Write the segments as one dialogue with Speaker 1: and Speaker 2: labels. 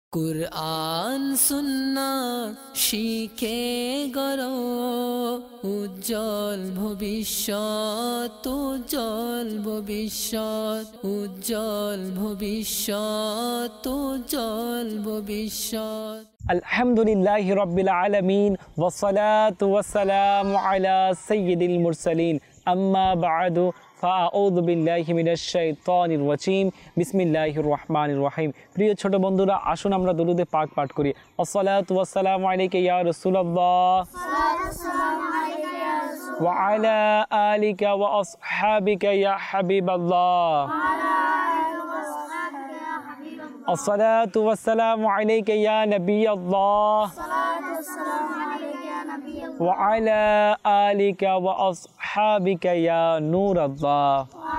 Speaker 1: কুরআন সুন্নাহ শিখে গড়ো উজ্জ্বল ভবিষ্যৎ, উজ্জ্বল ভবিষ্যৎ, উজ্জ্বল ভবিষ্যৎ, উজ্জ্বল ভবিষ্যৎ।
Speaker 2: আলহামদুলিল্লাহি রাব্বিল আলামিন ওয়াসসালাতু ওয়াসসালামু আলা সাইয়্যিদিল মুরসালিন আম্মা বা'দু ফাআউযু বিল্লাহি মিনাশ শাইতানির রাজিম বিসমিল্লাহির রহমানির রহিম। প্রিয় ছোট বন্ধুরা, আসুন আমরা দুরূদে পাক পাঠ করি। আসসালাতু ওয়াসসালামু আলাইকা ইয়া রাসূলুল্লাহ ওয়া আলা আলিকা ওয়া আসহাবিকা ইয়া হাবিবাল্লাহ। الصلاة والسلام عليك يا نبي الله وعلى آلك وأصحابك يا نور الله।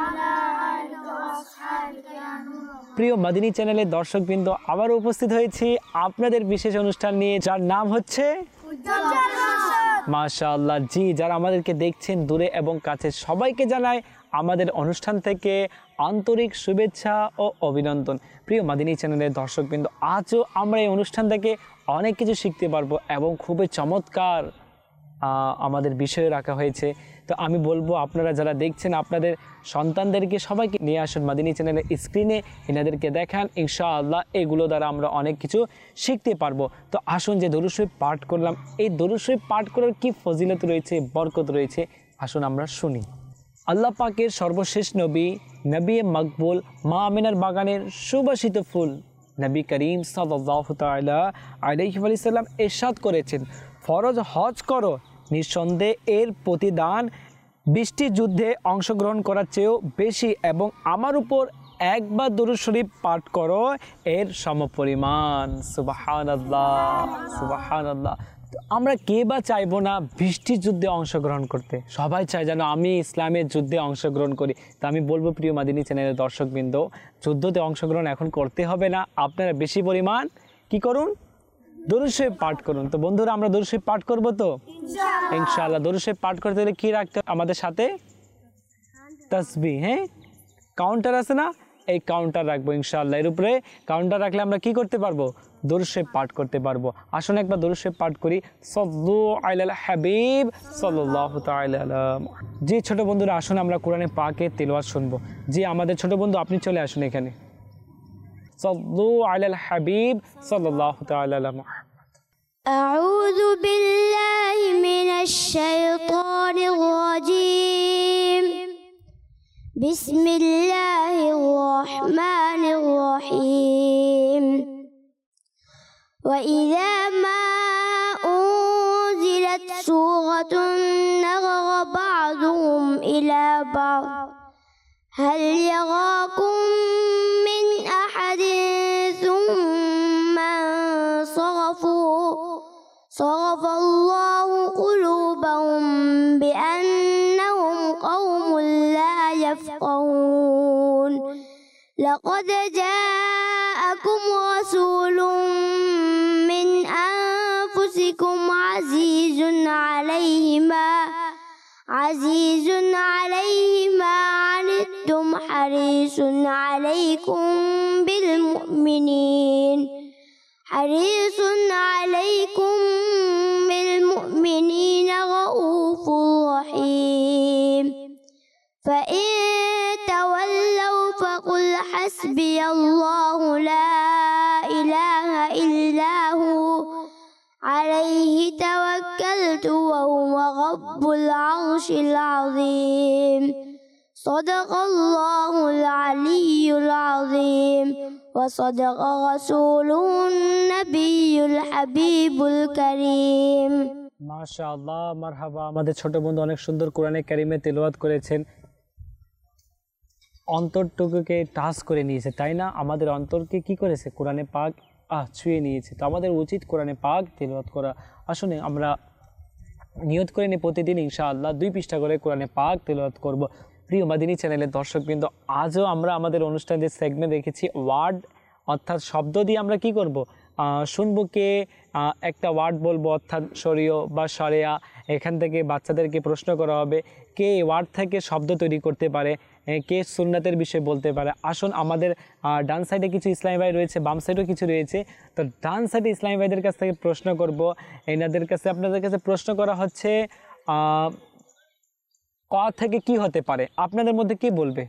Speaker 2: প্রিয় মাদিনী চ্যানেলের দর্শকবৃন্দ, আবার উপস্থিত হয়েছি আপনাদের বিশেষ অনুষ্ঠান নিয়ে, যার নাম হচ্ছে মাশাআল্লাহ। জি, যারা আমাদেরকে দেখছেন দূরে এবং কাছে, সবাইকে জানায় আমাদের অনুষ্ঠান থেকে আন্তরিক শুভেচ্ছা ও অভিনন্দন। প্রিয় মাদিনী চ্যানেলের দর্শকবৃন্দ, আজও আমরা এই অনুষ্ঠান থেকে অনেক কিছু শিখতে পারবো এবং খুবই চমৎকার আমাদের বিষয় রাখা হয়েছে। তো আমি বলবো, আপনারা যারা দেখছেন আপনাদের সন্তানদেরকে সবাইকে নিয়ে আসুন মাদিনী চ্যানেলের স্ক্রিনে, এনাদেরকে দেখান। ইনশাআল্লাহ এগুলো দ্বারা আমরা অনেক কিছু শিখতে পারবো। তো আসুন, যে দরুদ শরীফ পাঠ করলাম, এই দরুদ শরীফ পাঠ করার কি ফজিলত রয়েছে, বরকত রয়েছে, আসুন আমরা শুনি। আল্লাহ পাকের সর্বশেষ নবী, নবী মকবুল, মা আমিনার বাগানের সুবাসিত ফুল নবী করিম সাল্লাল্লাহু তাআলা আলাইহি ওয়াসাল্লাম ইরশাদ করেছেন, ফরজ হজ করো, নিঃসন্দেহে এর প্রতিদান 20টি যুদ্ধে অংশগ্রহণ করার চেয়েও বেশি, এবং আমার উপর একবার দরুদ শরীফ পাঠ করো, এর সমপরিমাণ। সুবহানাল্লাহ, সুবহানাল্লাহ। আমরা কে বা চাইবো না 20টি যুদ্ধে অংশগ্রহণ করতে? সবাই চায় যেন আমি ইসলামের যুদ্ধে অংশগ্রহণ করি। তা আমি বলবো প্রিয় মাদিনী চ্যানেলের দর্শকবৃন্দ, যুদ্ধতে অংশগ্রহণ এখন করতে হবে না, আপনারা বেশি পরিমাণ কি করুন, দরুদ শরীফ পাঠ করুন। তো বন্ধুরা, আমরা দরুদ শরীফ পাঠ করবো তো ইনশাআল্লাহ। দরুদ শরীফ পাঠ করতে হলে কি রাখতে আমাদের সাথে? তাসবিহ। হ্যাঁ, কাউন্টার আছে না, এই কাউন্টার রাখবো ইনশাআল্লাহ। এর উপরে কাউন্টার রাখলে আমরা কি করতে পারবো? দরুদ শরীফ পাঠ করতে পারবো। আসুন একবার দরুদ শরীফ পাঠ করি। সাল্লু আলাল হাবিব সাল্লাল্লাহু তাআলা আলা। জি ছোট বন্ধুরা, আসুন আমরা কোরআনে পাকের তিলাওয়াত শুনবো। জি আমাদের ছোট বন্ধু, আপনি চলে আসুন এখানে। সাল্লু আলাল হাবিব সাল্লাল্লাহু তাআলা আলা মুহাম্মদ।
Speaker 3: আউযু বিল্লাহি মিনাশ শাইতানির রাজীম। বিসমিল্লাহির রহমানির রহিম। وإذا ما أنزلت سورة نظر بعضهم إلى بعض هل يراكم من أحد ثم انصرفوا صرف الله قلوبهم بأنهم قوم لا يفقهون لقد جاءكم رسول من أنفسكم عزيز عليه ما عنتم حريص عليكم بالمؤمنين رؤوف رحيم فإن تولوا فقل حسبي الله لا إله إلا هو عليه توكلت وهو رب العرش العظيم صدق الله العلي العظيم وصدق رسوله النبي الحبيب الكريم।
Speaker 2: মাশাআল্লাহ, মারহাবা। আমাদের ছোট বন্ধু অনেক সুন্দর কোরআনে কারিমে তেলাওয়াত করেছেন, অন্তরটুকুকে টাচ করে নিয়েছে, তাই না? আমাদের অন্তরকে কি করেছে? কোরআনে পাক ছুঁয়ে নিয়েছে। তো আমাদের উচিত কোরআনে পাক তেলাওয়াত করা। আসলে আমরা নিয়ত করে নিই প্রতিদিন ইনশাআল্লাহ 2 পৃষ্ঠা করে কোরআনে পাক তেলাওয়াত করব। প্রিয় মাদিনী চ্যানেলের দর্শকবৃন্দ, আজও আমরা আমাদের অনুষ্ঠানে যে সেগমেন্ট রেখেছি ওয়ার্ড, অর্থাৎ শব্দ দিয়ে আমরা কি করব, শুনবো, কে একটা ওয়ার্ড বলবো, অর্থাৎ শরীয় বা শরিয়া। এখান থেকে বাচ্চাদেরকে প্রশ্ন করা হবে কে ওয়ার্ড থেকে শব্দ তৈরি করতে পারে, কে সুন্নাতের বিষয়ে বলতে পারে। আসুন আমাদের ডান সাইডে কিছু ইসলামী ভাই রয়েছে, বাম সাইডেও কিছু রয়েছে। তো ডান সাইডে ইসলামী ভাইদের কাছ থেকে প্রশ্ন করব। এনাদের কাছে আপনাদের কাছে প্রশ্ন করা হচ্ছে ক থেকে কি হতে পারে, আপনাদের মধ্যে কে বলবে?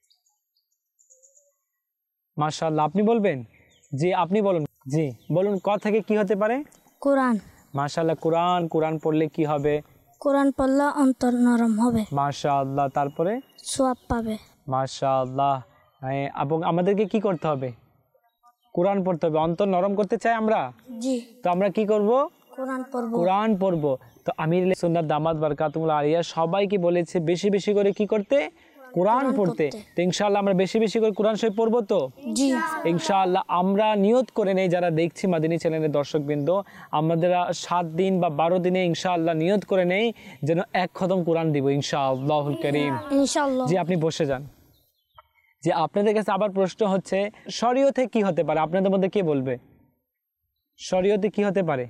Speaker 2: মাশাআল্লাহ, আপনি বলবেন? জি আপনি বলুন। জি বলুন, ক থেকে কি হতে পারে?
Speaker 3: কোরআন।
Speaker 2: মাশাআল্লাহ, কোরআন। কোরআন পড়লে কি হবে?
Speaker 3: কোরআন পড়লে অন্তর নরম হবে।
Speaker 2: মাশাআল্লাহ, তারপরে?
Speaker 3: সওয়াব পাবে।
Speaker 2: মাশাআল্লাহ। এবং আমাদেরকে কি করতে হবে? কোরআন পড়তে হবে। অন্তর নরম করতে চাই আমরা?
Speaker 3: জি।
Speaker 2: তো আমরা কি করব?
Speaker 3: কোরআন পড়ব।
Speaker 2: কোরআন পড়ব। তো আমির সুন্নাত দামাত বারকাতুহুল আলিয়া সবাইকে বলেছে বেশি বেশি করে কি করতে? কোরআন পড়তে। তো ইনশাআল্লাহ আমরা বেশি বেশি করে কোরআন শরীফ পড়বো তো?
Speaker 3: জি
Speaker 2: ইনশাআল্লাহ। আমরা নিয়ত করে নেই, যারা দেখছি মাদিনী চ্যানেলের দর্শকবৃন্দ, আমাদের 7 দিন বা 12 দিনে ইনশাআল্লাহ নিয়ত করে নেই যেন 1 খতম কোরআন দিব ইনশাআল্লাহুল কারীম।
Speaker 3: ইনশাআল্লাহ।
Speaker 2: জি আপনি বসে যান। যে আপনাদের কাছে আবার প্রশ্ন হচ্ছে শরীয়তে কি হতে পারে, আপনাদের মধ্যে কে বলবে? শরীয়তে কি হতে পারে?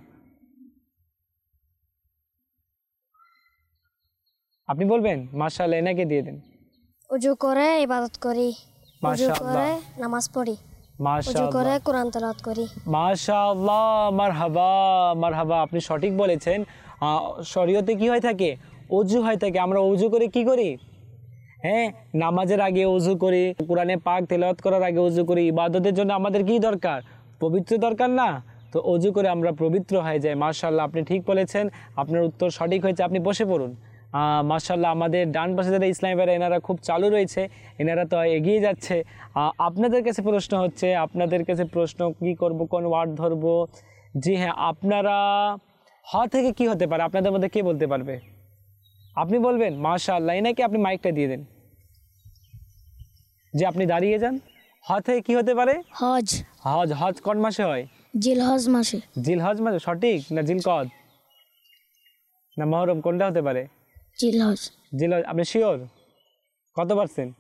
Speaker 2: আপনি বলবেন? মাশাআল্লাহ, এনাকে দিয়ে দেন।
Speaker 3: ওযু করে ইবাদত করি, ওযু
Speaker 2: মাশাআল্লাহ।
Speaker 3: করে নামাজ পড়ি, ওযু
Speaker 2: মাশাআল্লাহ
Speaker 3: করে কোরআন তেলাওয়াত করি।
Speaker 2: মাশাআল্লাহ, মারহাবা মারহাবা, আপনি সঠিক বলেছেন। শরীয়তে কি হয়ে থাকে? ওযু হয়ে থাকে। আমরা ওযু করে কি করি? হ্যাঁ, নামাজের আগে ওযু করি, কোরআনে পাক তেলাওয়াত করার আগে ওযু করি। ইবাদতের জন্য আমাদের কি দরকার? পবিত্র দরকার না? তো ওযু করে আমরা পবিত্র হয়ে যাই। মাশাআল্লাহ, আপনি ঠিক বলেছেন, আপনার উত্তর সঠিক হয়েছে। আপনি বসে পড়ুন। মাশাআল্লাহ, আমাদের ডান পাশে যারা ইসলামী ভাইরা এনারা খুব চালু রয়েছে, এনারা তো এগিয়ে যাচ্ছে। আপনাদের কাছে প্রশ্ন হচ্ছে, আপনাদের কাছে প্রশ্ন কি করব, কোন ওয়ার্ড ধরবো? জি হ্যাঁ, আপনারা হ থেকে কি হতে পারে, আপনাদের মধ্যে কে বলতে পারবে? আপনি বলবেন? মাশাআল্লাহ, এনাকে আপনি মাইকটা দিয়ে দেন। যে আপনি দাঁড়িয়ে যান। হ থেকে কি হতে পারে?
Speaker 3: হজ।
Speaker 2: হজ। হজ কোন মাসে হয়?
Speaker 3: জিলহজ মাসে।
Speaker 2: জিলহজ মাসে। সঠিক না জিলকদ না মহরম, কোনটা হতে পারে?
Speaker 3: জিলহজ।
Speaker 2: জিলহজ। আপনি শিওর? কত পারছেন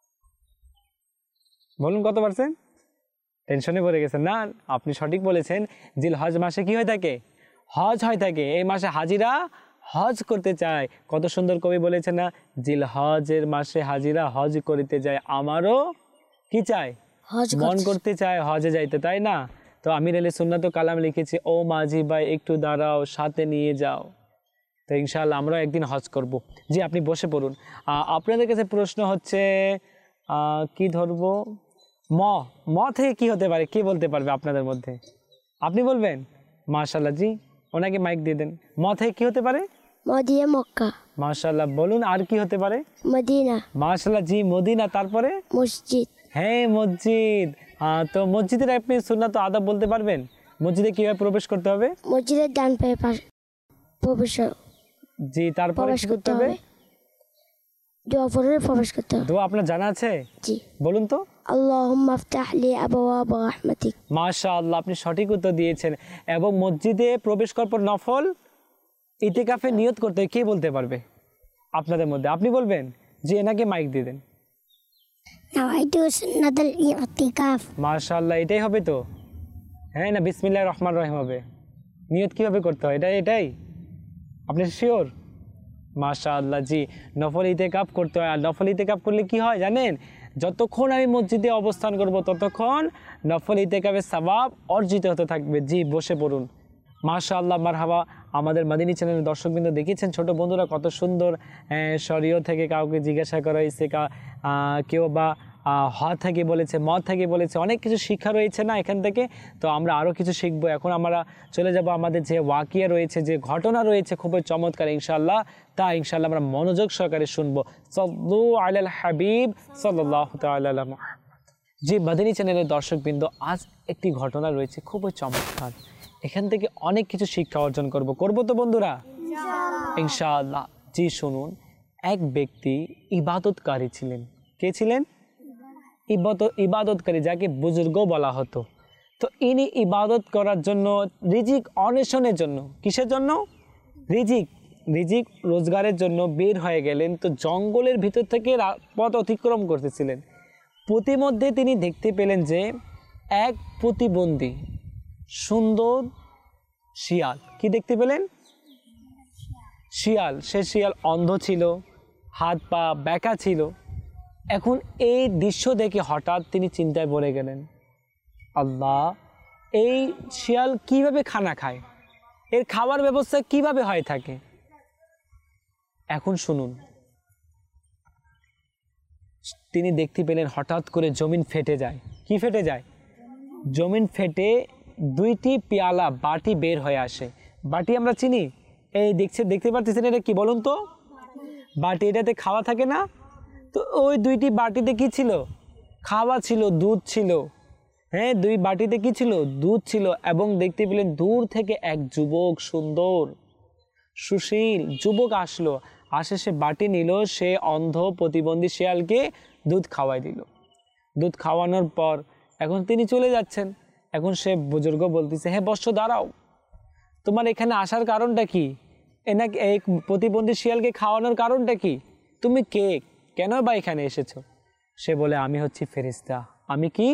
Speaker 2: বলুন, কত পারছেন? টেনশনে পড়ে গেছেন না? আপনি সঠিক বলেছেন। জিলহজ মাসে কি হয়ে থাকে? হজ হয়ে থাকে। এই মাসে হাজিরা হজ করতে চায়। কত সুন্দর কবি বলেছেন না? জিলহজের মাসে হাজিরা হজ করিতে যায়, আমারও কি চাই?
Speaker 3: হজ
Speaker 2: মন করতে চায় হজে যাইতে, তাই না? তো আমির আলী সুন্নাত কালাম লিখেছি, ও মাঝি ভাই একটু দাঁড়াও, সাথে নিয়ে যাও। তো ইনশাআল্লাহ আমরাও একদিন হজ করব। জি আপনি বসে পড়ুন। আপনাদের কাছে প্রশ্ন হচ্ছে কি ধরবো? ম থেকে কি হতে পারে, কে বলতে পারবে আপনাদের মধ্যে? আপনি বলবেন? মাশাআল্লাহ, জি ওনাকে মাইক দিয়ে দেন। ম থেকে কি হতে পারে?
Speaker 3: Medina Mecca.
Speaker 2: মাশাআল্লাহ, বলুন আর কি হতে পারে?
Speaker 3: মদিনা।
Speaker 2: মাশাআল্লাহ, জি মদিনা। তারপরে?
Speaker 3: মসজিদ।
Speaker 2: হ্যাঁ মসজিদ। তো মসজিদের আপনি সুন্নাত ও আদব বলতে পারবেন? মসজিদে কিভাবে প্রবেশ করতে হবে?
Speaker 3: মসজিদের ডান পায়ে প্রবেশ।
Speaker 2: জি, তারপরে কি করতে হবে?
Speaker 3: দোয়া পড়ে প্রবেশ করতে হবে।
Speaker 2: দোয়া আপনার জানা আছে?
Speaker 3: জি।
Speaker 2: বলুন তো।
Speaker 3: আল্লাহুম্মা আফতাহ লি আবওয়াব রাহমাতিক।
Speaker 2: মাশাআল্লাহ, আপনি সঠিক উত্তর দিয়েছেন। এবং মসজিদে প্রবেশ করার পর নফল ইতিকাফে নিয়ত করতে কে বলতে পারবে আপনাদের মধ্যে? আপনি বলবেন? জি এনাকে মাইক দিয়ে দেন।
Speaker 3: নাওয়াইতু সুন্নাতুল ইতিকাফ।
Speaker 2: মাশাআল্লাহ, এটাই হবে তো? হ্যাঁ না বিসমিল্লাহির রহমানির রহিম হবে? নিয়ত কিভাবে করতে হয় এটাই? আপনি শিওর? মাশাআল্লাহ, জি নফল ইতিকাফ করতে হয়। আর নফল ইতিকাফ করলে কি হয় জানেন? যতক্ষণ আমি মসজিদে অবস্থান করব ততক্ষণ নফল ইতিকাফের সওয়াব অর্জিত হতে থাকবে। জি বসে পড়ুন। মাশাআল্লাহ, মারহাবা। আমাদের মাদিনী চ্যানেলের দর্শকবৃন্দ দেখেছেন ছোট বন্ধুরা কত সুন্দর শরীয়ত থেকে কাউকে জিজ্ঞাসা করা হয়েছে, কেউ বা হ থেকে বলেছে, ম থেকে বলেছে, অনেক কিছু শিক্ষা রয়েছে না এখান থেকে। তো আমরা আরও কিছু শিখবো। এখন আমরা চলে যাব আমাদের যে ওয়াকিয়া রয়েছে, যে ঘটনা রয়েছে খুবই চমৎকার ইনশাআল্লাহ, তা ইনশাআল্লাহ আমরা মনোযোগ সহকারে শুনবো। সাল্লু আলাল হাবিব সাল্লাল্লাহু তাআলা আলা মুহাম্মদ। জি মাদিনী চ্যানেলের দর্শকবৃন্দ, আজ একটি ঘটনা রয়েছে খুবই চমৎকার। এখান থেকে অনেক কিছু শিক্ষা অর্জন করবো তো বন্ধুরা ইনশাআল্লাহ। জি শুনুন, এক ব্যক্তি ইবাদতকারী ছিলেন। কে ছিলেন? ইবাদতকারী, যাকে বুজুর্গ বলা হতো। তো ইনি ইবাদত করার জন্য, রিজিক অন্বেষণের জন্য, কিসের জন্য? রিজিক রোজগারের জন্য বের হয়ে গেলেন। তো জঙ্গলের ভিতর থেকে পথ অতিক্রম করতেছিলেন। প্রতিমধ্যে তিনি দেখতে পেলেন যে এক প্রতিবন্ধী সুন্দর শিয়াল। কি দেখতে পেলেন? শিয়াল। সে শিয়াল অন্ধ ছিল, হাত পা ব্যাকা ছিল। এখন এই দৃশ্য দেখে হঠাৎ তিনি চিন্তায় পড়ে গেলেন, আল্লাহ, এই শিয়াল কিভাবে খানা খায়, এর খাবার ব্যবস্থা কিভাবে হয়ে থাকে। এখন শুনুন, তিনি দেখতে পেলেন হঠাৎ করে জমিন ফেটে যায়। কি ফেটে যায়? জমিন ফেটে দুইটি পেয়ালা বাটি বের হয়ে আসে। বাটি আমরা চিনি, এই দেখতে পাচ্ছেন এটা কি বলুন তো? বাটি, এটাতে খাওয়া থাকে না? তো ওই দুইটি বাটিতে কি ছিল? খাওয়া ছিল, দুধ ছিল। হ্যাঁ, দুই বাটিতে কি ছিল? দুধ ছিল। এবং দেখতে পেলেন দূর থেকে এক যুবক, সুন্দর সুশীল যুবক আসলো। সে বাটি নিল, সে অন্ধ প্রতিবন্ধী শিয়ালকে দুধ খাওয়াই দিল। দুধ খাওয়ানোর পর এখন তিনি চলে যাচ্ছেন। এখন সে বুজুর্গ বলতেছে, হ্যাঁ বৎস, দাঁড়াও, তোমার এখানে আসার কারণটা কি? এনাকে এই প্রতিবন্ধী শিয়ালকে খাওয়ানোর কারণটা কি? তুমি কে? কেন বা এখানে এসেছো? সে বলে, আমি হচ্ছি ফেরেশতা। আমি কি?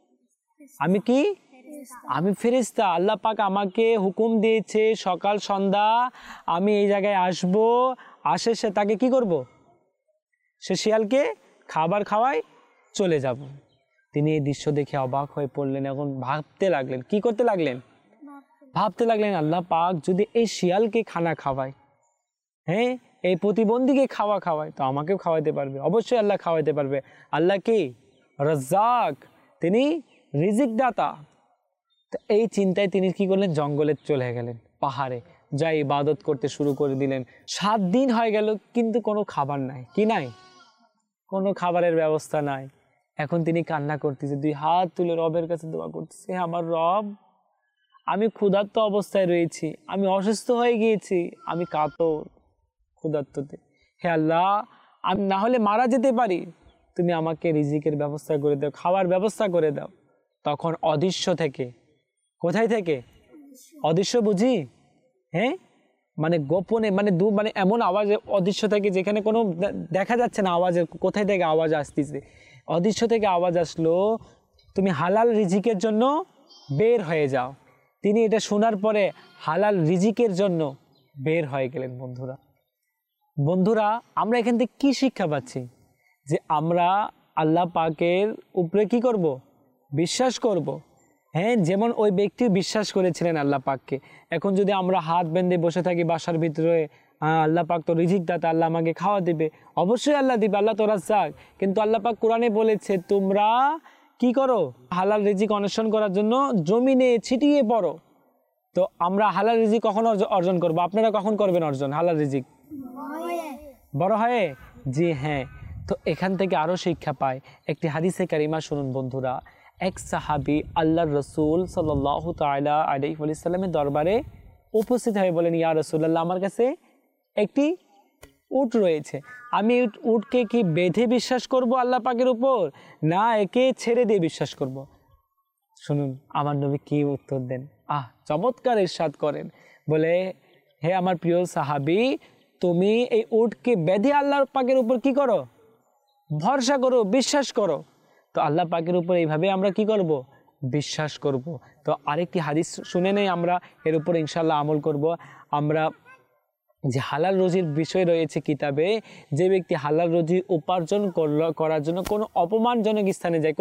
Speaker 2: আমি ফেরেশতা। আল্লাহ পাক আমাকে হুকুম দিয়েছে সকাল সন্ধ্যা আমি এই জায়গায় আসবো। সে তাকে কি করব? সে শিয়ালকে খাবার খাওয়াই চলে যাব। তিনি এই দৃশ্য দেখে অবাক হয়ে পড়লেন। এখন ভাবতে লাগলেন। কি করতে লাগলেন? ভাবতে লাগলেন, আল্লাহ পাক যদি এই শিয়ালকে খানা খাওয়ায়, হ্যাঁ, এই প্রতিবন্ধীকে খাওয়ায়, তো আমাকেও খাওয়াইতে পারবে। অবশ্যই আল্লাহ খাওয়াইতে পারবে। আল্লাহ কি? রাজ্জাক, তিনি রিজিক দাতা। তো এই চিন্তায় তিনি কি করলেন? জঙ্গলে চলে গেলেন, পাহাড়ে যাই ইবাদত করতে শুরু করে দিলেন। 7 দিন হয়ে গেল, কিন্তু কোনো খাবার নাই। কি নাই? কোনো খাবারের ব্যবস্থা নাই। এখন তিনি কান্না করতেছে, 2 হাত তুলে রবের কাছে দোয়া করতেছে, হে আমার রব, আমি ক্ষুধার্ত অবস্থায় রয়েছি, আমি অসুস্থ হয়ে গিয়েছি, আমি কাতর ক্ষুধার্ততে। হে আল্লাহ, আমি না হলে মারা যেতে পারি, তুমি আমাকে রিজিকের ব্যবস্থা করে দাও, খাওয়ার ব্যবস্থা করে দাও। তখন অদৃশ্য থেকে, কোথায় থেকে? অদৃশ্য বুঝি? হ্যাঁ, মানে গোপনে, মানে এমন আওয়াজে অদৃশ্য থেকে, যেখানে কোনো দেখা যাচ্ছে না আওয়াজের, কোথায় থেকে আওয়াজ আসতেছে। অদৃশ্য থেকে আওয়াজ আসলো, তুমি হালাল রিজিকের জন্য বের হয়ে যাও। তিনি এটা শোনার পরে হালাল রিজিকের জন্য বের হয়ে গেলেন। বন্ধুরা, আমরা এখান থেকে কি শিক্ষা পাচ্ছি? যে আমরা আল্লাহ পাকের উপরে কি করব? বিশ্বাস করব। হ্যাঁ, যেমন ওই ব্যক্তি বিশ্বাস করেছিলেন আল্লাহ পাককে। এখন যদি আমরা হাত বেঁধে বসে থাকি বাসার ভিতরে, আল্লাহ পাক তো রিজিক দাতা, আল্লাহ আমাকে খাওয়া দেবে, অবশ্যই আল্লাহ দিবে, আল্লাহ তো রাজ্জাক। কিন্তু আল্লাহ পাক কোরআনে বলেছে, তোমরা কি করো? হালাল রিজিক অন্বেষণ করার জন্য জমিনে ছিটিয়ে পড়ো। তো আমরা হালাল রিজিক কখন অর্জন করব? আপনারা কখন করবেন অর্জন হালাল রিজিক? বড় হয়ে। জি হ্যাঁ। তো এখান থেকে আরও শিক্ষা পায়। একটি হাদিসে কারিমা শুনুন বন্ধুরা। এক সাহাবী আল্লাহর রসুল সাল্লাল্লাহু তাআলা আলাইহি ওয়াসাল্লামের দরবারে উপস্থিত হয়ে বলেন, ইয়া রাসূলুল্লাহ, আমার কাছে একটি উট রয়েছে, আমি উটকে কি বেঁধে বিশ্বাস করব আল্লাহ পাকের উপর, না একে ছেড়ে দিয়ে বিশ্বাস করব? শুনুন আমার নবী কি উত্তর দেন। চমৎকার ইরশাদ করেন, বলে, হে আমার প্রিয় সাহাবী, তুমি এই উটকে বেঁধে আল্লাহ পাকের উপর কি করো? ভরসা করো, বিশ্বাস করো। তো আল্লাহ পাকের উপর এইভাবে আমরা কি করব? বিশ্বাস করব। তো আরেকটি হাদিস শুনে নেই আমরা, এর উপর ইনশাআল্লাহ আমল করব। আমরা যে হালাল রুজির বিষয় রয়েছে কিতাবে, যে ব্যক্তি হালাল রুজি উপার্জন করার জন্য কোনো অপমানজনক স্থানে যায়,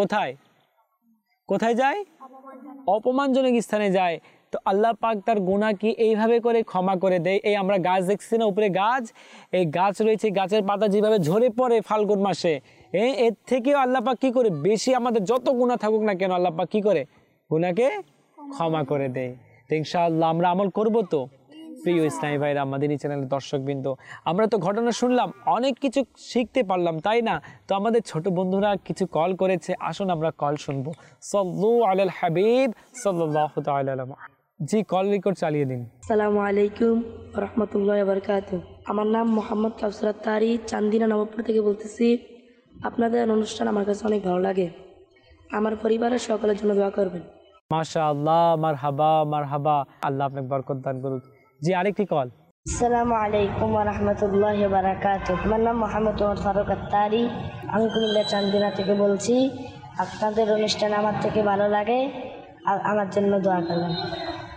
Speaker 2: কোথায় যায়? অপমানজনক স্থানে যায়, তো আল্লাহ পাক তার গুনাহ কি এইভাবে করে ক্ষমা করে দেয়। এই আমরা গাছ দেখছি না, উপরে গাছ, এই গাছ রয়েছে, গাছের পাতা যেভাবে ঝরে পড়ে ফাল্গুন মাসে, এর থেকেও আল্লাহ পাক কি করে, বেশি আমাদের যত গুনাহ থাকুক না কেন, আল্লাহ পাক কি করে? গুনাহকে ক্ষমা করে দেয়। তো ইনশাআল্লাহ আমরা আমল করব। তো প্রিয় ইসলামী ভাইরা, আমাদের এই চ্যানেলের দর্শকবৃন্দ, আমরা তো ঘটনা শুনলাম, অনেক কিছু শিখতে পারলাম, তাই না? তো আমাদের ছোট বন্ধুরা কিছু কল করেছে, আসুন আমরা কল শুনবো। সাল্লু আলাল হাবিব সাল্লাল্লাহু তাআলা আলাইহি। জি, কল রেকর্ড চালিয়ে দিন।
Speaker 4: আসসালামু আলাইকুম রহমতুল্লাহ বারকাতুহু। আমার নাম মোহাম্মদ কাউসার আত্তারি, চান্দিনা নবাবপুর থেকে বলতেছি। আপনাদের অনুষ্ঠান আমার কাছে অনেক ভালো লাগে। আমার পরিবারের সকলের জন্য দোয়া করবেন।
Speaker 2: মাশাআল্লাহ, মারহাবা মারহাবা, আল্লাহ আপনাকে বরকত দান করুক। জি, আরেকটি কল।
Speaker 5: আসসালামু আলাইকুম রহমতুল্লাহ বারাকাতুহু। আমার নাম মোহাম্মদ ওমর ফারুক আত্তারি, আমি কুমিল্লা চান্দিনা থেকে বলছি। আপনাদের অনুষ্ঠান আমার থেকে ভালো লাগে, আর আমার জন্য দোয়া করবেন।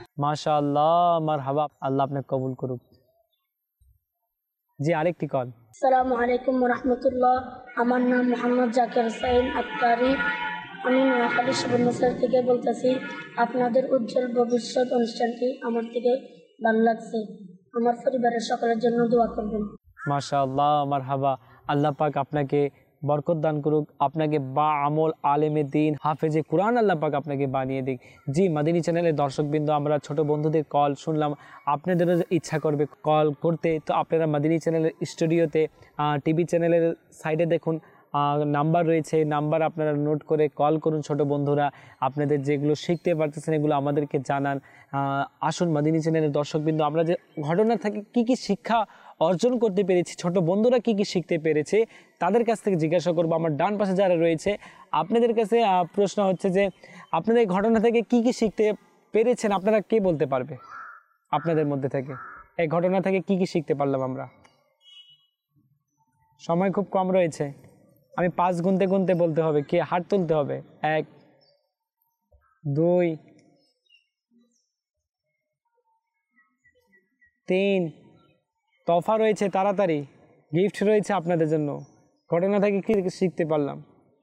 Speaker 2: মাশাআল্লাহ, মারহাবা, আল্লাহ আপনাকে কবুল করুক। জি, আরেকটি কল।
Speaker 5: আসসালামু আলাইকুম রহমতুল্লাহ। আমার নাম মোহাম্মদ জাকির হোসেন আক্তারি। আমি নোয়াখালী সুবর্ণচর থেকে বলতেছি। আপনাদের উজ্জ্বল ভবিষ্যৎ অনুষ্ঠানটি আমার থেকে ভালো লাগছে। আমার পরিবারের সকলের জন্য দোয়া করবেন।
Speaker 2: মাশাআল্লাহ, মারহাবা। আল্লাহ পাক আপনাকে বরকত দান করুক, আপনাকে বা আমল আলেমে দিন হাফেজে কোরআন আল্লাহ পাক আপনাকে বানিয়ে দিক। জি, মাদিনী চ্যানেলের দর্শকবৃন্দ, আমরা ছোট বন্ধুদের কল শুনলাম, আপনাদেরও ইচ্ছা করবে কল করতে, তো আপনারা মাদিনী চ্যানেলের স্টুডিওতে টিভি চ্যানেলের সাইডে দেখুন নাম্বার রয়েছে, নাম্বার আপনারা নোট করে কল করুন। ছোট বন্ধুরা আপনাদের যেগুলো শিখতে পারতেছেন এগুলো আমাদেরকে জানান। আসুন মাদিনী চ্যানেলের দর্শকবৃন্দ, আমরা যে ঘটনা থেকে কি কি শিক্ষা অর্জন করতে পেরেছি, ছোট বন্ধুরা কি কি শিখতে পেরেছে তাদের কাছ থেকে জিজ্ঞাসা করবো। আমার ডান পাশে যারা রয়েছে আপনাদের কাছে প্রশ্ন হচ্ছে যে আপনাদের এই ঘটনা থেকে কি কি শিখতে পেরেছেন, আপনারা কে বলতে পারবে আপনাদের মধ্যে থেকে এই ঘটনা থেকে কি কি শিখতে পারলাম আমরা? সময় খুব কম রয়েছে, আমি 5 গুনতে গুনতে বলতে হবে, কে হাত তুলতে হবে। 1 2 3, তোফা রয়েছে, তাড়াতাড়ি গিফট রয়েছে আপনাদের জন্য। ঘটনা থেকে কি শিখতে পারলাম?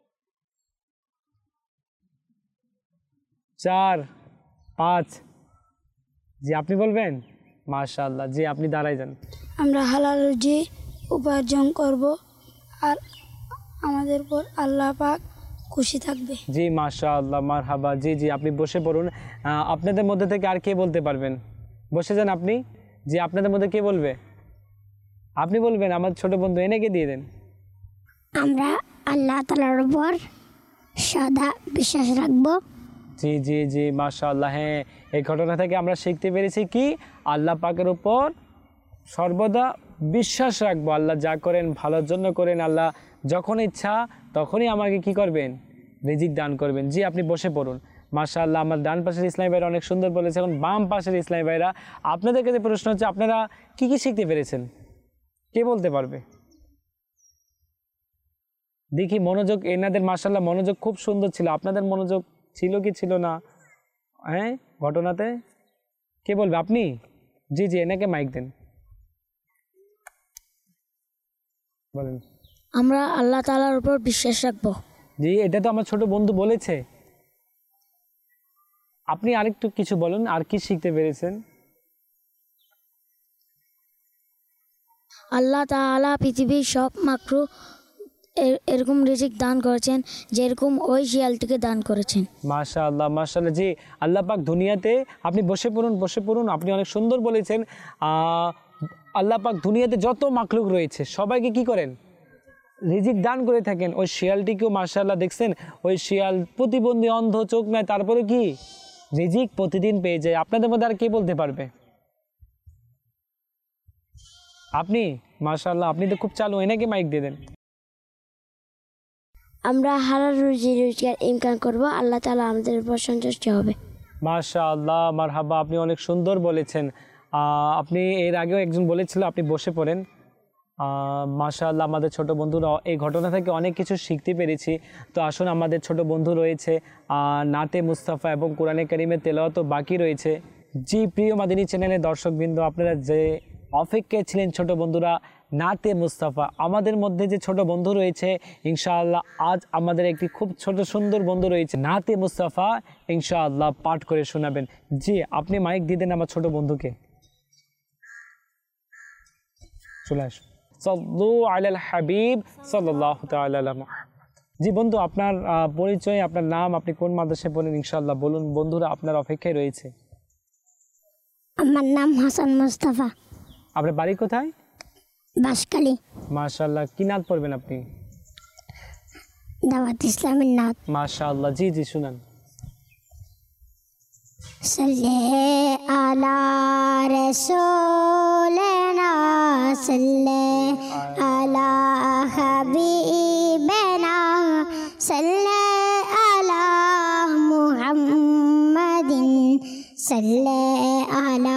Speaker 2: 4 5। জি, আপনি বলবেন? মাশাআল্লাহ। জি, আপনি দাঁড়াই যান।
Speaker 3: আমরা হালাল রুজি উপার্জন করব আর আমাদের উপর আল্লাহ পাক খুশি থাকবে।
Speaker 2: জি, মাশাআল্লাহ, মারহাবা। জি জি, আপনি বসে পড়ুন। আপনাদের মধ্যে থেকে আর কে বলতে পারবেন? বসে যান আপনি। জি, আপনাদের মধ্যে কে বলবে? আপনি বলবেন, আমার ছোট বন্ধু এনেকে দিয়ে দেন।
Speaker 3: আমরা আল্লাহ তাআলার উপর সদা বিশ্বাস রাখব।
Speaker 2: জি জি জি, মাশাআল্লাহ। হ্যাঁ, এই ঘটনা থেকে আমরা শিখতে পেরেছি কি আল্লাহ পাকের উপর সর্বদা বিশ্বাস রাখবো। আল্লাহ যা করেন ভালোর জন্য করেন, আল্লাহ যখন ইচ্ছা তখনই আমাকে কি করবেন? রিজিক দান করবেন। জি, আপনি বসে পড়ুন। মাশাআল্লাহ, আমার ডান পাশের ইসলামী ভাইরা অনেক সুন্দর বলেছে। এখন বাম পাশের ইসলামী ভাইরা, আপনাদের কাছে প্রশ্ন হচ্ছে আপনারা কি কি শিখতে পেরেছেন, কে বলতে পারবে? দেখি মনোযোগ এনাদের, মাশাআল্লাহ মনোযোগ খুব সুন্দর ছিল। আপনাদের মনোযোগ ছিল কি ছিল না হ্যাঁ ঘটনাতে? কে বলবে? আপনি? জি জি, এনাকে মাইক দেন, বলেন।
Speaker 3: আমরা আল্লাহ তাআলার উপর বিশ্বাস রাখব।
Speaker 2: জি, এটা তো আমার ছোট বন্ধু বলেছে। আপনি আরেকটু কিছু বলুন, আর কি শিখতে পেরেছেন?
Speaker 3: আল্লাহ তাআলা পৃথিবীর সব মাকরু এরকম রিজিক দান করেছেন যেরকম ওই শিয়ালটিকে দান করেছেন।
Speaker 2: মাশাআল্লাহ, মাশাআল্লাহ। জি, আল্লাহ পাক দুনিয়াতে, আপনি বসে পড়ুন, বসে পড়ুন, আপনি অনেক সুন্দর বলেছেন। আল্লাহ পাক দুনিয়াতে যত মাখলুক রয়েছে সবাইকে কি করেন? রিজিক দান করে থাকেন। ওই শিয়ালটিকেও মাশাআল্লাহ দেখছেন, ওই শিয়াল প্রতিবন্ধী, অন্ধ, চোখ নাই, তারপরে কি রিজিক প্রতিদিন পেয়ে যায়। আপনাদের মধ্যে আর কে বলতে পারবে? আপনি? মাশাআল্লাহ, আপনি তো খুব চালু, এনাকে মাইক দিয়ে দেন।
Speaker 3: আমরা হালাল রুজি রোজগার ইনকাম করব, আল্লাহ তাআলা আমাদের উপর সন্তুষ্ট হবে।
Speaker 2: মাশাআল্লাহ, মারহাবা, আপনি অনেক সুন্দর বলেছেন। আপনি এর আগেও একজন বলেছিল, আপনি বসে পড়েন। মাশাআল্লাহ, আমাদের ছোট বন্ধুরা এই ঘটনা থেকে অনেক কিছু শিখতে পেরেছি। তো আসুন, আমাদের ছোট বন্ধু রয়েছে, নাতে মুস্তাফা এবং কোরআনে কারিমের তেলাওয়াতও বাকি রয়েছে। জি, প্রিয় মাদিনী চ্যানেলের দর্শকবৃন্দ, আপনারা যে অপেক্ষায় ছিলেন ছোট বন্ধুরা, নাতে মুস্তাফা, আমাদের মধ্যে যে ছোট বন্ধু রয়েছে ইনশাআল্লাহ আজ আমাদের একটি খুব ছোট সুন্দর বন্ধু রয়েছে, নাতে মুস্তাফা ইনশাআল্লাহ পাঠ করে শোনাবেন। জি, আপনি মাইক দিয়ে দেন আমার ছোট বন্ধুকে। চলে আসুন। সাল্লু আলাল হাবিব সাল্লাল্লাহু তাআলা আলা মুহাম্মদ। জি বন্ধু, আপনার পরিচয়, আপনার নাম, আপনি কোন মাদ্রাসায় পড়েন ইনশাআল্লাহ বলুন। বন্ধুরা আপনার অপেক্ষায় রয়েছে।
Speaker 3: আমার নাম হাসান মুস্তাফা।
Speaker 2: আপনার বাড়ি কোথায়?
Speaker 3: বাঁশখালী।
Speaker 2: মাশাআল্লাহ, কি নাত পড়বেন আপনি?
Speaker 3: দাওয়াত ইসলামের নাত।
Speaker 2: মাশাআল্লাহ, জি জি শুনান।
Speaker 3: সাল্লি আলা রাসূলিনা সাল্লি আলা হাবিবিনা সাল্লি আলা মুহাম্মাদিন সাল্লি আলা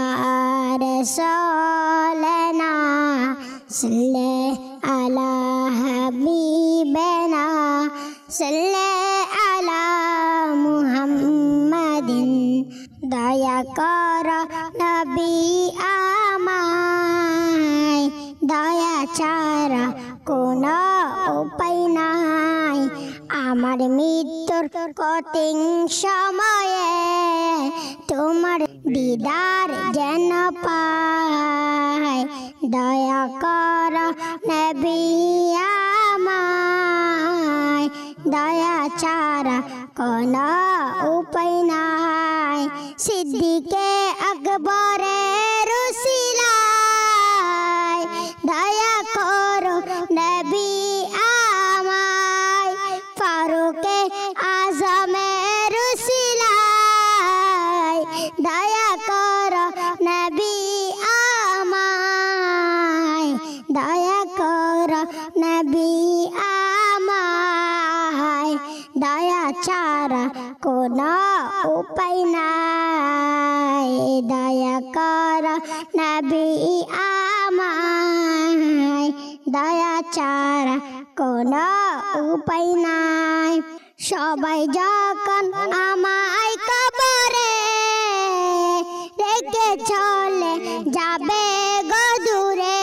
Speaker 3: রাসূলিনা সাল্লি আলা হাবিবিনা সাল্লি আলা মুহাম্মাদিন। দয়া কর নবী আমায়
Speaker 6: দয়া ছাড়া কোনো উপায় নাই। আমার মৃত্যুর কঠিন সময়ে তোমার দিদার যেন পাই। দয়া কর নবী আমায়, দয়া ছাড়া কোনো উপায় নাই। সিদ্দিকে আকবরের উসিলায় দয়া করো নবী আমায়। ফারুকে আজমের উসিলায় দয়া করো নবী আমায়, দয়া করো নবী আমায়। দয়া ছাড়া কোনো উপায় নাই। দয়া করো নবী আমায়, দয়া ছাড়া কোনো উপায় নাই। সবাই যখন আমায় কবরে রেখে চলে যাবে গো দূরে,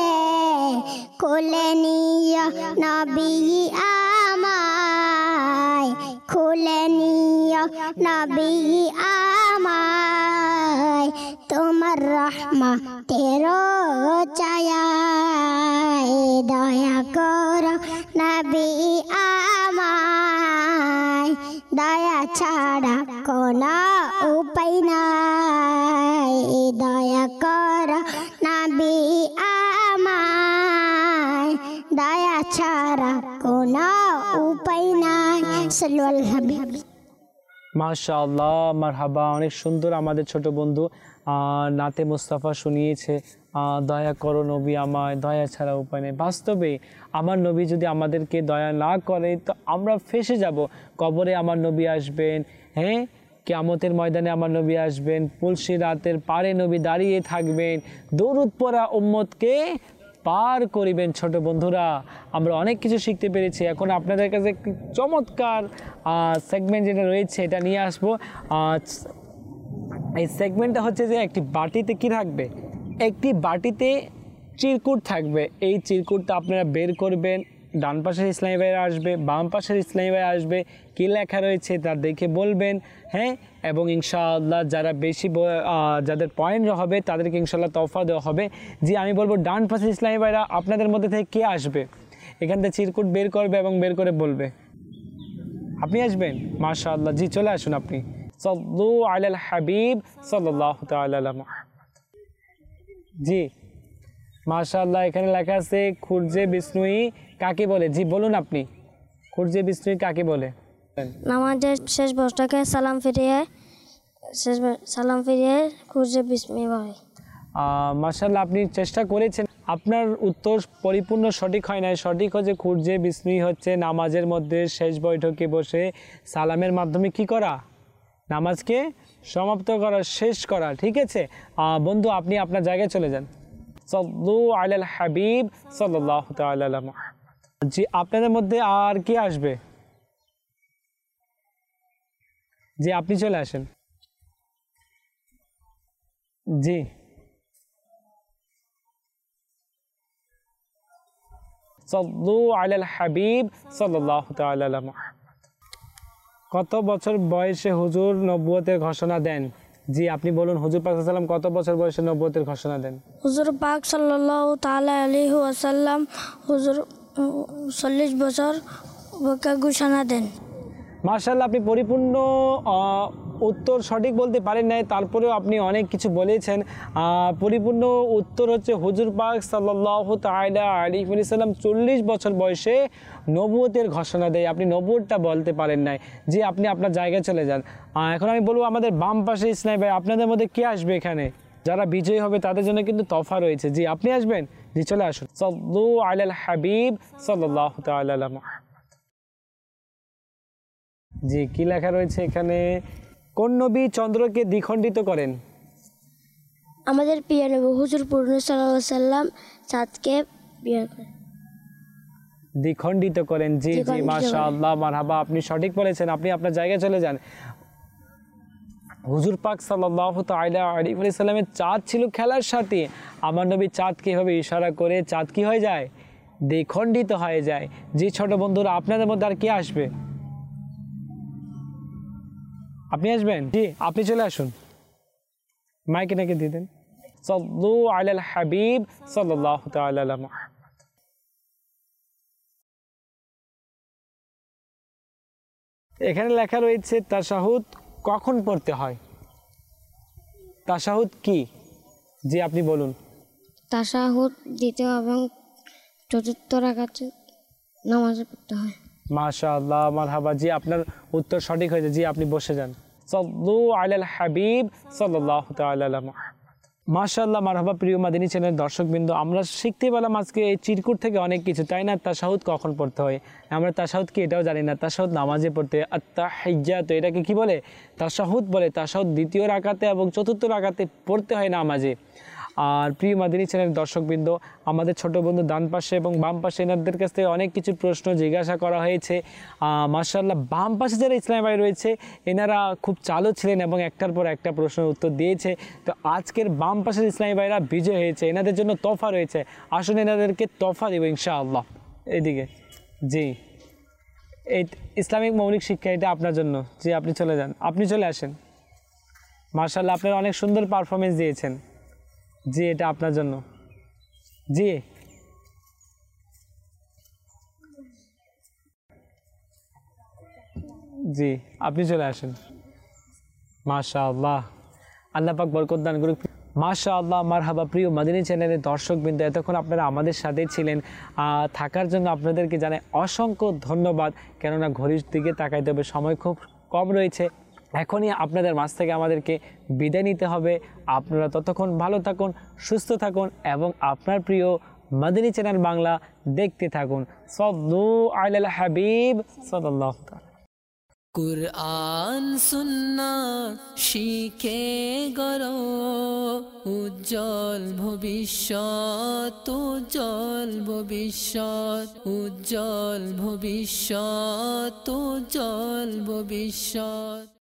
Speaker 6: কোলে নিও নবী আমায়, কোলে নিও নবী আমায়। তোমার রহমতের ছায়ায় দয়া করো নবী আমায়। দয়া ছাড়া কোনো উপায় নাই। দয়া করো নবী আমায়, দয়া ছাড়া কোনো উপায় নাই। সাল্লু আলাল হাবিব।
Speaker 2: মাশাআল্লাহ, মারহাবা, অনেক সুন্দর আমাদের ছোট বন্ধু নাতে মুস্তাফা শুনিয়েছে দয়া করো নবী আমায়, দয়া ছাড়া উপায় নেই। বাস্তবে আমার নবী যদি আমাদেরকে দয়া না করে তো আমরা ফেঁসে যাব। কবরে আমার নবী আসবেন, হ্যাঁ, কিয়ামতের ময়দানে আমার নবী আসবেন, পুলসি রাতের পারে নবী দাঁড়িয়ে থাকবেন, দরুদ পড়া উম্মতকে পার করিবেন। ছোট বন্ধুরা, আমরা অনেক কিছু শিখতে পেরেছি। এখন আপনাদের কাছে একটি চমৎকার সেগমেন্ট যেটা রয়েছে এটা নিয়ে আসবো। এই সেগমেন্টটা হচ্ছে যে একটি বাটিতে কি থাকবে, একটি বাটিতে চিরকুট থাকবে। এই চিরকুটটা আপনারা বের করবেন, ডান পাশের ইসলামী ভাইরা আসবে, বাম পাশের ইসলামী ভাইরা আসবে, কী লেখা রয়েছে তা দেখে বলবেন, হ্যাঁ। এবং ইনশাআল্লাহ যারা বেশি যাদের পয়েন্ট হবে তাদেরকে ইনশাআল্লাহ তওফা দেওয়া হবে। জি, আমি বলবো ডান পাশের ইসলামী ভাইরা আপনাদের মধ্যে থেকে কে আসবে, এখান থেকে চিরকুট বের করবে এবং বের করে বলবে। আপনি আসবেন? মাশাআল্লাহ, জি চলে আসুন আপনি। সাল্লু আলাল হাবিব সাল্লাল্লাহু তাআলা আলা মুহাম্মদ। জি মাশাআল্লাহ, এখানে লেখা আছে খুরজে বিষ্ণুই কাকে বলে? জি বলুন আপনি, খুরজে বিষ্ণুই কাকে বলে?
Speaker 7: নামাজের শেষ বসটাকে সালাম ফিরিয়ে খুরজে বিসমি হয়।
Speaker 2: মাশাআল্লাহ, আপনি চেষ্টা করেছেন, আপনার উত্তর পরিপূর্ণ সঠিক হয় নাই। সঠিক হচ্ছে খুরজে বিসমি হচ্ছে নামাজের মধ্যে শেষ বৈঠকে বসে সালামের মাধ্যমে কি করা, নামাজকে সমাপ্ত করা, শেষ করা। ঠিক আছে বন্ধু, আপনি আপনার জায়গায় চলে যান। সাল্লু আলাল হাবিব সাল্লাল্লাহু তাআলা আলা মুহাম্মদ। জি, আপনাদের মধ্যে আর কি আসবে? জি আপনি চলে আসেন। জি সাল্লু আলাল হাবিব সাল্লাল্লাহু তাআলা আলা মুহাম্মদ। কত বছর বয়সে হুজুর নবুয়তের ঘোষণা দেন? জি আপনি বলুন, হুজুর পাক সাল্লাল্লাহু আলাইহি ওয়াসাল্লাম কত বছর বয়সে নবুয়তের ঘোষণা দেন?
Speaker 7: হুজুর পাক সাল্লাল্লাহু তাআলা আলাইহি ওয়াসাল্লাম হুজুর 40 বছর ঘোষণা দেন।
Speaker 2: মাশাআল্লাহ, আপনি পরিপূর্ণ উত্তর সঠিক বলতে পারেন নাই, তারপরেও আপনি অনেক কিছু বলেছেন। পরিপূর্ণ উত্তর হচ্ছে হুজুর পাক সাল্লাল্লাহু তাআলা আলাইহি ওয়াসাল্লাম 40 বছর বয়সে নবুয়তের ঘোষণা দেয়। আপনি নবুয়তটা বলতে পারেন নাই। জি আপনি আপনার জায়গায় চলে যান। এখন আমি বলবো আমাদের বাম পাশে ইসলামী ভাই, আপনাদের মধ্যে কে আসবে এখানে? যারা বিজয়ী হবে তাদের জন্য কিন্তু তফা রয়েছে। জি আপনি আসবেন? জি চলে আসুন। সাল্লু আলাল হাবিব সাল্লাল্লাহু তাআলা আলা মুহাম্মদ। জি কি লেখা রয়েছে এখানে? কোন নবী চন্দ্রকে দ্বিখণ্ডিত করেন?
Speaker 7: আমাদের প্রিয় নবী হুজুর পূর্ণ সাল্লাল্লাহু আলাইহি সাল্লাম চাঁদকে
Speaker 2: দ্বিখণ্ডিত করেন। জি জি মাশাআল্লাহ, মারহাবা, আপনি সঠিক বলেছেন। আপনি আপনার জায়গায় চলে যান। হুজুর পাক সাল্লাল্লাহু তাআলা আলাইহি ওয়াসাল্লামের চাঁদ ছিল খেলার সাথী। আমার নবী চাঁদকে এভাবে ইশারা করে চাঁদ কি হয়ে যায়, দ্বিখণ্ডিত হয়ে যায়। যে ছোট বন্ধুরা আপনাদের মধ্যে আর কি আসবে, আপনি আসবেন? জি, আপনি চলে আসুন, মাইকে নাকি দিয়ে দেন। সাল্লু আলাল হাবিব সাল্লাল্লাহু তাআলা আলা মুহাম্মদ। এখানে লেখা রয়েছে তাশাহুদ কখন পড়তে হয়। তাশাহুদ কি? জি, আপনি বলুন।
Speaker 7: তাশাহুদ দ্বিতীয় এবং চতুর্থ রাকাতে নামাজে পড়তে হয়।
Speaker 2: মাশাআল্লাহ, মারহাবা। জি, আপনার উত্তর সঠিক হয়েছে। জি, আপনি বসে যান। সাল্লু আলাল হাবিব সাল্লাল্লাহু তাআলা আলা মুহাম্মদ। মাশাআল্লাহ, মারহাবা। প্রিয় মাদিনী চ্যানেলের দর্শকবৃন্দ, আমরা শিখতে পেলাম আজকে এই চিরকুট থেকে অনেক কিছু, তাই না? তাশাহুদ কখন পড়তে হয়, আমরা তাশাহুদ কি এটাও জানি না। তাশাহুদ নামাজে পড়তে হয়। আত-তাহিজ্জাত, এটাকে কি বলে? তাশাহুদ বলে। তাশাহুদ দ্বিতীয় রাকাতে এবং চতুর্থ রাকাতে পড়তে হয় নামাজে। আর প্রিয় মাদিনী চ্যানেলের দর্শকবৃন্দ, আমাদের ছোট বন্ধু ডান পাশে এবং বাম পাশে এনাদের কাছ থেকে অনেক কিছু প্রশ্ন জিজ্ঞাসা করা হয়েছে। মাশাআল্লাহ, বাম পাশে যারা ইসলামী ভাই রয়েছে এনারা খুব চালু ছিলেন এবং একটার পর একটা প্রশ্নের উত্তর দিয়েছে। তো আজকের বাম পাশের ইসলামী ভাইরা বিজয় হয়েছে, এনাদের জন্য তোহফা রয়েছে। আসুন এনাদেরকে তোহফা দেবো ইনশাআল্লাহ। এইদিকে, জি, এই ইসলামিক মৌলিক শিক্ষা, এটা আপনার জন্য। জি, আপনি চলে যান, আপনি চলে আসেন। মাশাআল্লাহ, আপনারা অনেক সুন্দর পারফরমেন্স দিয়েছেন। জি, এটা আপনার জন্য। জি, জি, আপনি চলে আসেন। মাশাআল্লাহ, আল্লাহ পাক বরকত দান করুক। মাশাআল্লাহ, মারহাবা। প্রিয় মাদিনী চ্যানেলের দর্শকবৃন্দ, এতক্ষণ আপনারা আমাদের সাথে ছিলেন, থাকার জন্য আপনাদেরকে জানাই অসংখ্য ধন্যবাদ। কেননা ঘড়ির দিকে তাকাইতে হবে, সময় খুব কম রয়েছে। এখনই আপনাদের মাঝ থেকে আমাদেরকে বিদায় নিতে হবে। আপনারা ততক্ষণ ভালো থাকুন, সুস্থ থাকুন এবং আপনার প্রিয় মাদিনী চ্যানেল বাংলা দেখতে থাকুন। সাল্লু আলাল হাবিব সাল্লাল্লাহু তাআলা।
Speaker 1: কুরআন সুন্নাত শিখে গড়ো উজ্জ্বল ভবিষ্যৎ, উজ্জ্বল ভবিষ্যৎ, উজ্জ্বল ভবিষ্যৎ, উজ্জ্বল ভবিষ্যৎ।